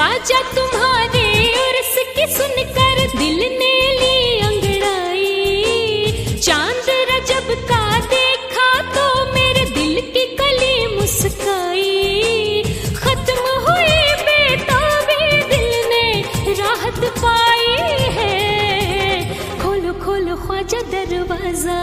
ख्वाजा तुम्हारे उर्स की सुनकर दिल ने ली अंगड़ाई। चांद रजब का देखा तो मेरे दिल की कली मुस्काई। खत्म हुई बेताबी दिल ने राहत पाई है। खोलो खोलो ख्वाजा दरवाजा,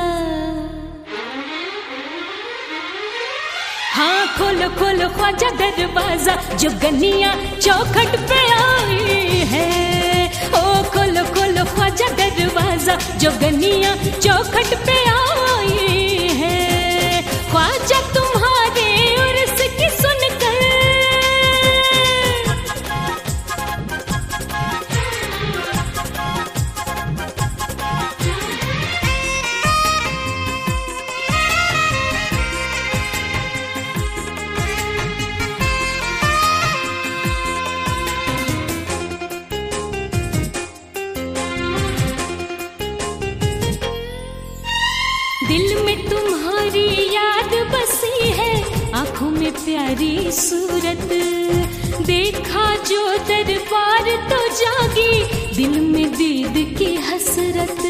हाँ खोलो खोलो ख्वाजा दरवाजा, जो गनिया चौखट पे आई है। ओ खोलो खोलो ख्वाजा दरवाजा, जो गनिया चौखट पे आई है। ख्वाजा तुम्हारे उर्स की सुनकर दिल में तुम्हारी याद बसी है, आंखों में प्यारी सूरत। देखा जो दरबार तो जागी, दिल में दीद की हसरत।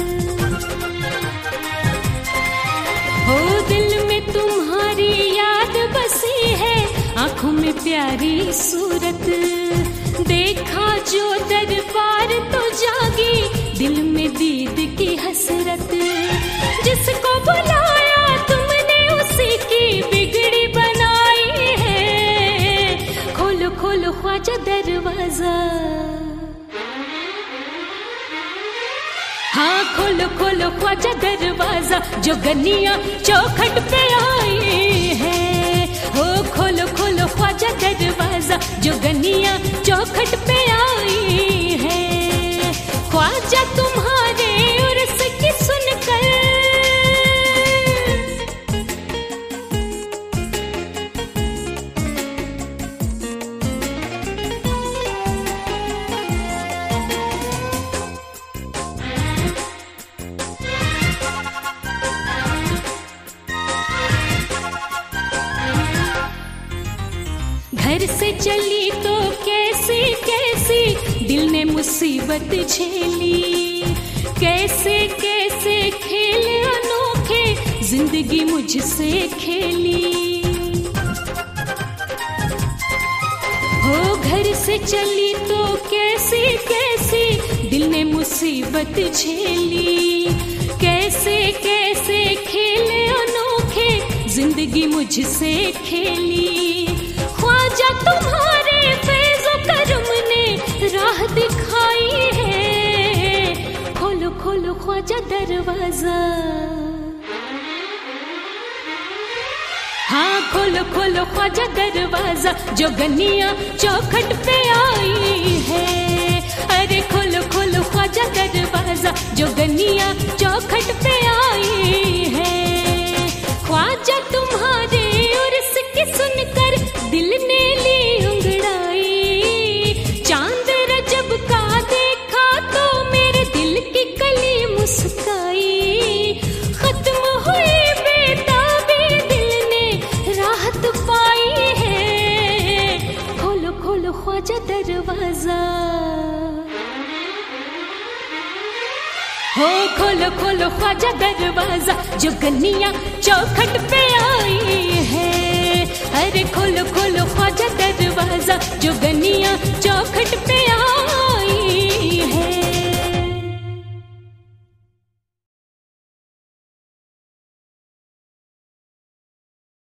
हो दिल में तुम्हारी याद बसी है, आंखों में प्यारी सूरत। देखा जो दरबार तो जागी, दिल में दीद की हसरत। जिसको बुलाया तुमने उसी की बिगड़ी बनाई है। खोलो खोलो ख्वाजा दरवाजा, हाँ खोलो खोलो ख्वाजा दरवाजा, जो गनिया चौखट पे आई है। ओ खोलो खोलो ख्वाजा दरवाजा, जो गनिया चौखट पे आई है। ख्वाजा तुम्हारे उर्स की सुनकर घर से चली तो कैसी कैसी दिल ने मुसीबत झेली। कैसे कैसे खेल अनोखे जिंदगी मुझसे खेली। हो घर से चली तो कैसी कैसी दिल ने मुसीबत झेली। कैसे कैसे खेल अनोखे जिंदगी मुझसे खेली। ख्वाजा तुम्हारे फैज़ो करम ने राह दिखाई है। खोलो खोलो ख्वाजा दरवाजा, हाँ खोलो खोलो ख्वाजा दरवाजा, जो गनिया चौखट पे आई है। अरे खोलो खोलो ख्वाजा दरवाजा, जो गनिया चौखट पे आई है। ख्वाजा तुम्हारे उर्स की सुनकर दिल ने ली अंगड़ाई। चांद रजब का देखा तो मेरे दिल की कली मुस्काई। खत्म हुई बेताबी दिल ने राहत पाई है। खोलो खोलो ख्वाजा दरवाजा, हो खोलो खोलो ख्वाजा दरवाजा, जो गनिया चौखट पे आई है। अरे खोलो खोलो ख्वाजा दरवाजा, जो गनिया चौखट पे